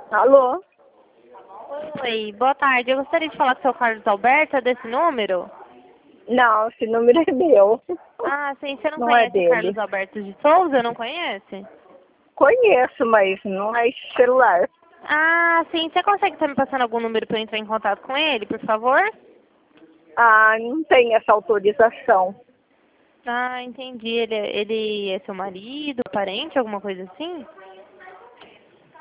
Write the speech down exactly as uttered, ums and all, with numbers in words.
Alô? Oi, boa tarde. Eu gostaria de falar com o seu Carlos Alberto, é desse número? Não, esse número é meu. Ah, sim. Você não Não é conhece o dele. Carlos Alberto de Souza? Não conhece? Conheço, mas não é esse celular. Ah, sim. Você consegue estar me passando algum número para eu entrar em contato com ele, por favor? Ah, não tem essa autorização. Ah, entendi. Ele, é- ele é seu marido, parente, alguma coisa assim?